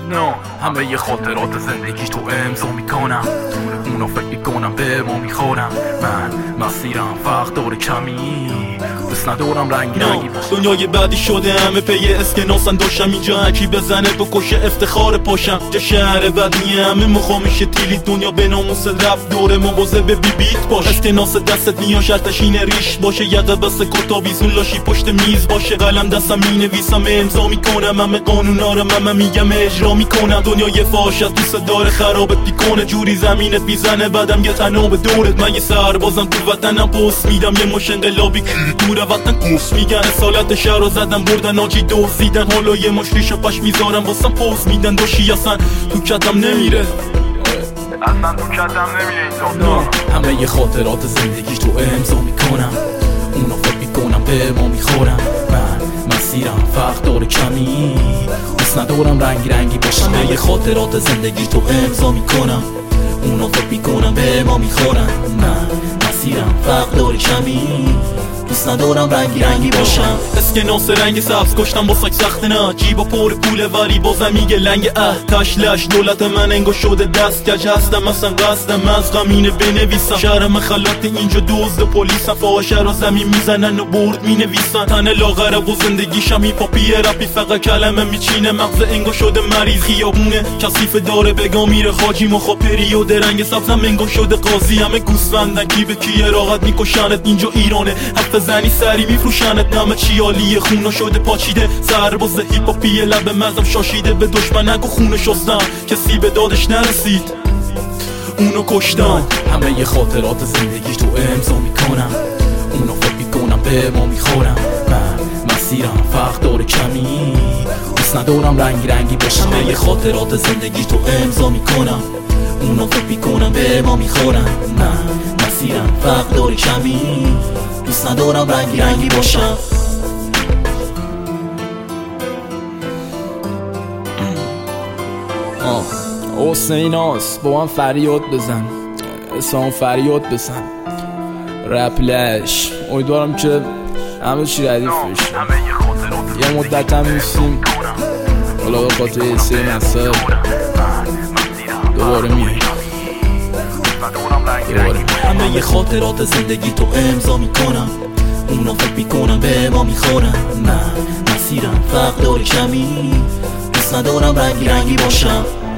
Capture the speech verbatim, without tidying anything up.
همه ی خاطرات زندگیش تو امضا میکنم، اونا فکر میکنم به ما میخورم. من مسیرم فرق داره کمی، بس ندارم رنگی رنگی باشه. دنیای بعدی شده همه پی اسکناسن، داشتم اینجا هرکی بزنه بکشه افتخار پاشم. جا شهر بعدی همه مخامیشه تیلی، دنیا به ناموس رفت دوره مواظب به بی بیت باش. اسکناس دستت میان شرطش اینه ریش باشه، یقه بسته کتا ویزون لاشی پشت میز باشه. قلم دستم مینویسم امضا میکنم، همه قانونا رو من میگم اجرا میکنم. دنیای فاش از دوست داره خرابت میکنه، جوری زمینت میزنه بعدم یه تنها به دورت. من یه سربازم تو وطنم پست میدم، یه مش انقلابی دور وطن کوس میگن. اصالت شهر رو زدم بردن آجی دوزیدن، حالا یه مش ریش و پش میذارم واسم پست میدن. داشی اصلا تو کتم نمیره، اصلا تو کتم نمیره این همه ی خاطرات زندگیش تو امضا میکنم، اونا فکر میکنم به ما میخورم. من مسیرم فرق داره کمی، بس ندارم رنگی رنگی باشم. همه ی خاطرات زندگیش تو امضا میکنم، اونا فکر میکنم به ما میخورم. من مسیرم فرق داره کمی، دوست ندارم رنگی رنگی باشم. اسکناس رنگ سبز کشتم با ساک سخت نه، جیبا پر پوله ولی بازم میگه لنگ. اه تشلش دولت من انگو شده دست کج، هستم اصلا قصدم از غمینه بنویسم. شهر من خلات اینجا دزد پلیسم، فاحشه را زمین میزنن و برد مینویسن. تن لاغره و زندگیشم هیپاپی رپی، فقط کلمه میچینه مغز انگو شده مریض. خیابونه کثیف داره بگا میره خاجی مخاپری و درنگ سبزم انگو شده قاضی. همه گوسفندن کی به کی راحت میکشنت، اینجا ایرانه حرف زنی سری میفروشنت. نمه چیالی خونا شده پاچیده، سرباز هیپاپی لب مزم شاشیده. به دشمن نگو خونه شستم، کسی به دادش نرسید اونو کشتن. همه ی خاطرات زندگیش تو امضا میکنم، اونا فکر میکنم به ما میخورم. من مسیرم فرق داره کمی، بس ندارم رنگی رنگی باشم. همه ی خاطرات زندگیش تو امضا میکنم، اونا فکر میکنم به ما میخورم. من مسیرم فرق داره کمی، دوست ندارم رنگی رنگی باشم. حسیناس با من فریاد بزن، اسلام فریاد بزن، رپلش. امیدوارم که همه چی ردیف بشه. یه مدت هم نیستیم، حالا به خاطر سه مسائل دوباره میاییم دوباره. همه ی خاطرات زندگی تو امضا میکنم، اونا فکر میکنم به ما میخورم. من مسیرم فرق داره کمی، دوست ندارم رنگی رنگی باشم.